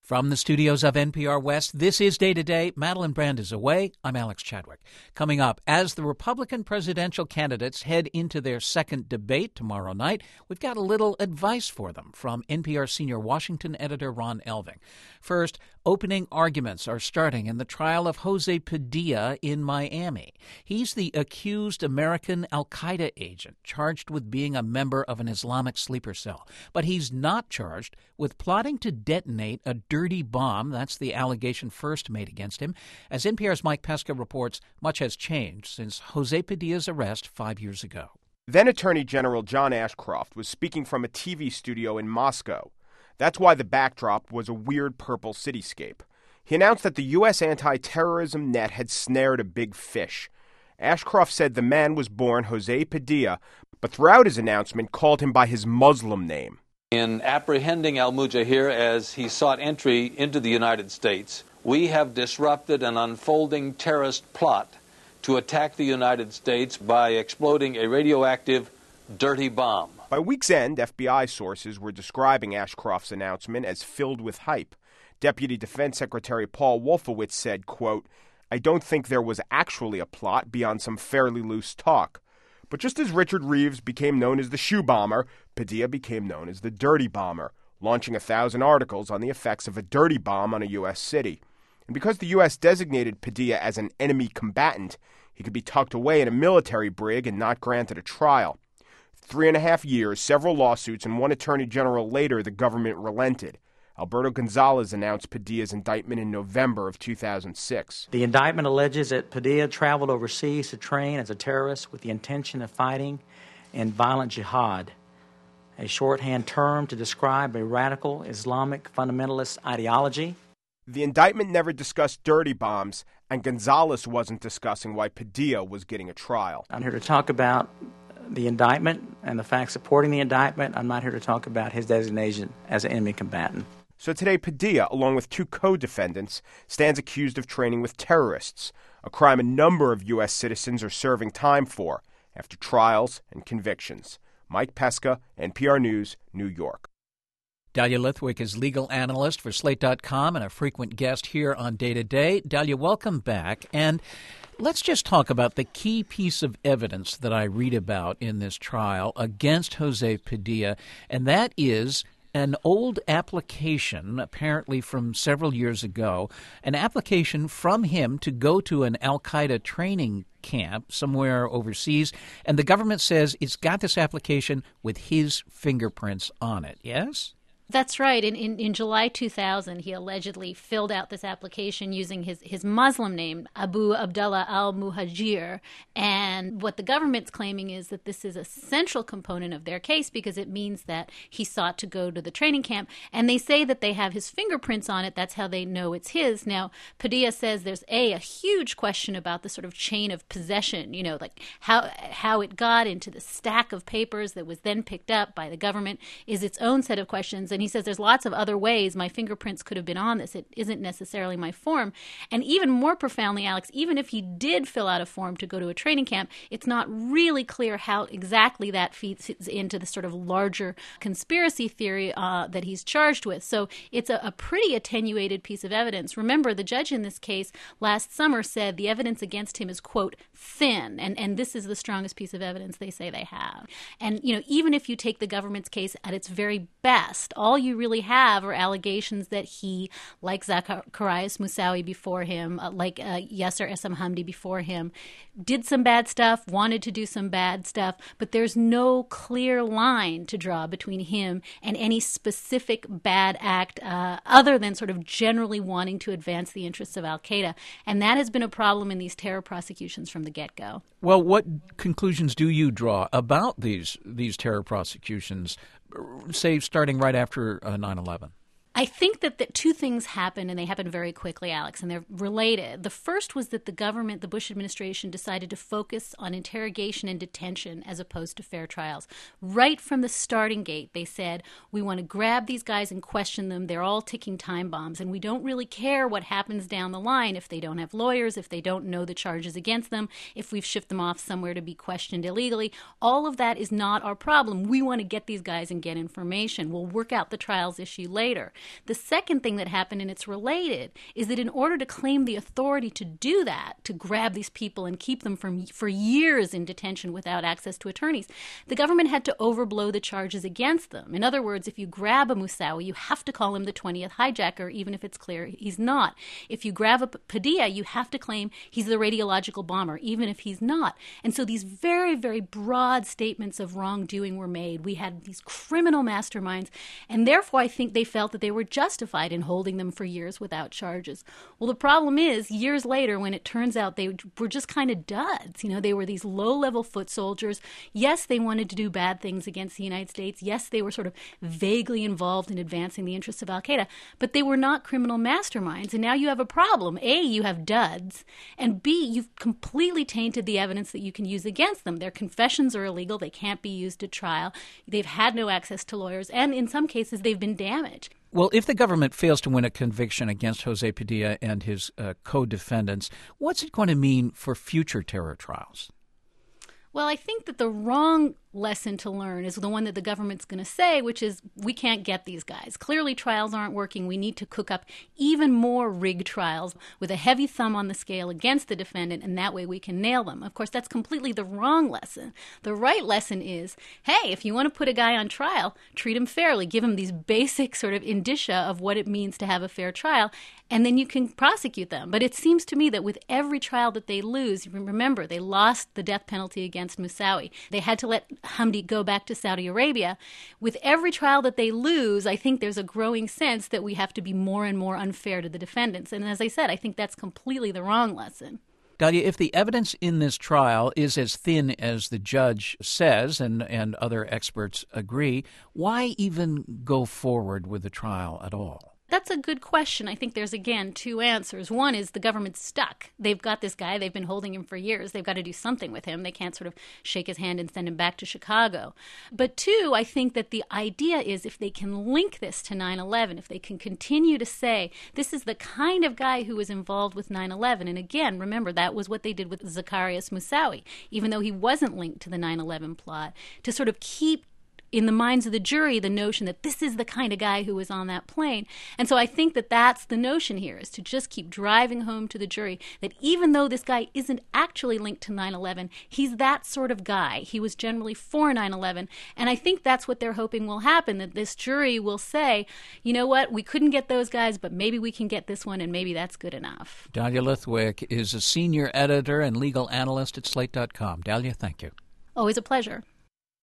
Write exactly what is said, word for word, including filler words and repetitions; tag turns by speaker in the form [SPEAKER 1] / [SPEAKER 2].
[SPEAKER 1] From the studios of N P R West, this is Day to Day. Madeline Brand is away. I'm Alex Chadwick. Coming up, as the Republican presidential candidates head into their second debate tomorrow night, we've got a little advice for them from N P R senior Washington editor Ron Elving. First, opening arguments are starting in the trial of Jose Padilla in Miami. He's the accused American al-Qaeda agent charged with being a member of an Islamic sleeper cell. But he's not charged with plotting to detonate a dirty bomb. That's the allegation first made against him. As N P R's Mike Pesca reports, much has changed since Jose Padilla's arrest five years ago.
[SPEAKER 2] Then Attorney General John Ashcroft was speaking from a T V studio in Moscow. That's why the backdrop was a weird purple cityscape. He announced that the U S anti-terrorism net had snared a big fish. Ashcroft said the man was born Jose Padilla, but throughout his announcement called him by his Muslim name.
[SPEAKER 3] In apprehending al-Mujahir as he sought entry into the United States, we have disrupted an unfolding terrorist plot to attack the United States by exploding a radioactive dirty bomb.
[SPEAKER 2] By week's end, F B I sources were describing Ashcroft's announcement as filled with hype. Deputy Defense Secretary Paul Wolfowitz said, quote, "I don't think there was actually a plot beyond some fairly loose talk. But just as Richard Reeves became known as the shoe bomber, Padilla became known as the dirty bomber, launching a thousand articles on the effects of a dirty bomb on a U S city. And because the U S designated Padilla as an enemy combatant, he could be tucked away in a military brig and not granted a trial. Three and a half years, several lawsuits, and one attorney general later, the government relented. Alberto Gonzalez announced Padilla's indictment in November of two thousand six.
[SPEAKER 4] The indictment alleges that Padilla traveled overseas to train as a terrorist with the intention of fighting in violent jihad, a shorthand term to describe a radical Islamic fundamentalist ideology.
[SPEAKER 2] The indictment never discussed dirty bombs, and Gonzalez wasn't discussing why Padilla was getting a trial.
[SPEAKER 4] I'm here to talk about the indictment and the facts supporting the indictment. I'm not here to talk about his designation as an enemy combatant.
[SPEAKER 2] So today, Padilla, along with two co-defendants, stands accused of training with terrorists, a crime a number of U S citizens are serving time for after trials and convictions. Mike Pesca, N P R News, New York.
[SPEAKER 1] Dahlia Lithwick is legal analyst for Slate dot com and a frequent guest here on Day to Day. Dahlia, welcome back. And let's just talk about the key piece of evidence that I read about in this trial against Jose Padilla, and that is an old application, apparently from several years ago, an application from him to go to an al-Qaeda training camp somewhere overseas, and the government says it's got this application with his fingerprints on it, yes?
[SPEAKER 5] That's right. In, in in July two thousand, he allegedly filled out this application using his, his Muslim name, Abu Abdullah al-Muhajir. And what the government's claiming is that this is a central component of their case because it means that he sought to go to the training camp. And they say that they have his fingerprints on it. That's how they know it's his. Now, Padilla says there's, A, a huge question about the sort of chain of possession, you know, like how how it got into the stack of papers that was then picked up by the government is its own set of questions. And he says there's lots of other ways my fingerprints could have been on this. It isn't necessarily my form. And even more profoundly, Alex, even if he did fill out a form to go to a training camp, it's not really clear how exactly that feeds into the sort of larger conspiracy theory uh, that he's charged with. So it's a, a pretty attenuated piece of evidence. Remember, the judge in this case last summer said the evidence against him is, quote, thin. And, and this is the strongest piece of evidence they say they have. And, you know, even if you take the government's case at its very best, all you really have are allegations that he, like Zacarias Moussaoui before him, uh, like uh, Yasser Essam Hamdi before him, did some bad stuff, wanted to do some bad stuff, but there's no clear line to draw between him and any specific bad act uh, other than sort of generally wanting to advance the interests of al-Qaeda. And that has been a problem in these terror prosecutions from the get-go.
[SPEAKER 1] Well, what conclusions do you draw about these these terror prosecutions, say, starting right after uh, nine eleven?
[SPEAKER 5] I think that the two things happened, and they happened very quickly, Alex, and they're related. The first was that the government, the Bush administration, decided to focus on interrogation and detention as opposed to fair trials. Right from the starting gate, they said, we want to grab these guys and question them. They're all ticking time bombs, and we don't really care what happens down the line if they don't have lawyers, if they don't know the charges against them, if we've shipped them off somewhere to be questioned illegally. All of that is not our problem. We want to get these guys and get information. We'll work out the trials issue later. The second thing that happened, and it's related, is that in order to claim the authority to do that, to grab these people and keep them from, for years in detention without access to attorneys, the government had to overblow the charges against them. In other words, if you grab a Moussaoui, you have to call him the twentieth hijacker, even if it's clear he's not. If you grab a Padilla, you have to claim he's the radiological bomber, even if he's not. And so these very, very broad statements of wrongdoing were made. We had these criminal masterminds, and therefore I think they felt that they were justified in holding them for years without charges. Well, the problem is, years later, when it turns out they were just kind of duds, you know, they were these low-level foot soldiers. Yes, they wanted to do bad things against the United States. Yes, they were sort of vaguely involved in advancing the interests of al-Qaeda, but they were not criminal masterminds. And now you have a problem. A, you have duds, and B, you've completely tainted the evidence that you can use against them. Their confessions are illegal. They can't be used at trial. They've had no access to lawyers, and in some cases, they've been damaged.
[SPEAKER 1] Well, if the government fails to win a conviction against Jose Padilla and his uh, co-defendants, what's it going to mean for future terror trials?
[SPEAKER 5] Well, I think that the wrong lesson to learn is the one that the government's going to say, which is we can't get these guys. Clearly, trials aren't working. We need to cook up even more rigged trials with a heavy thumb on the scale against the defendant, and that way we can nail them. Of course, that's completely the wrong lesson. The right lesson is, hey, if you want to put a guy on trial, treat him fairly. Give him these basic sort of indicia of what it means to have a fair trial, and then you can prosecute them. But it seems to me that with every trial that they lose, remember, they lost the death penalty against Moussaoui. They had to let Hamdi go back to Saudi Arabia. With every trial that they lose, I think there's a growing sense that we have to be more and more unfair to the defendants. And as I said, I think that's completely the wrong lesson.
[SPEAKER 1] Dalia, if the evidence in this trial is as thin as the judge says and, and other experts agree, why even go forward with the trial at all?
[SPEAKER 5] That's a good question. I think there's, again, two answers. One is the government's stuck. They've got this guy. They've been holding him for years. They've got to do something with him. They can't sort of shake his hand and send him back to Chicago. But two, I think that the idea is if they can link this to nine eleven, if they can continue to say this is the kind of guy who was involved with nine eleven, and again, remember, that was what they did with Zacarias Moussaoui, even though he wasn't linked to the nine eleven plot, to sort of keep in the minds of the jury the notion that this is the kind of guy who was on that plane. And so I think that that's the notion here, is to just keep driving home to the jury that even though this guy isn't actually linked to nine eleven, he's that sort of guy. He was generally for nine eleven. And I think that's what they're hoping will happen, that this jury will say, you know what, we couldn't get those guys, but maybe we can get this one, and maybe that's good enough.
[SPEAKER 1] Dalia Lithwick is a senior editor and legal analyst at Slate dot com. Dalia, thank you.
[SPEAKER 5] Always a pleasure.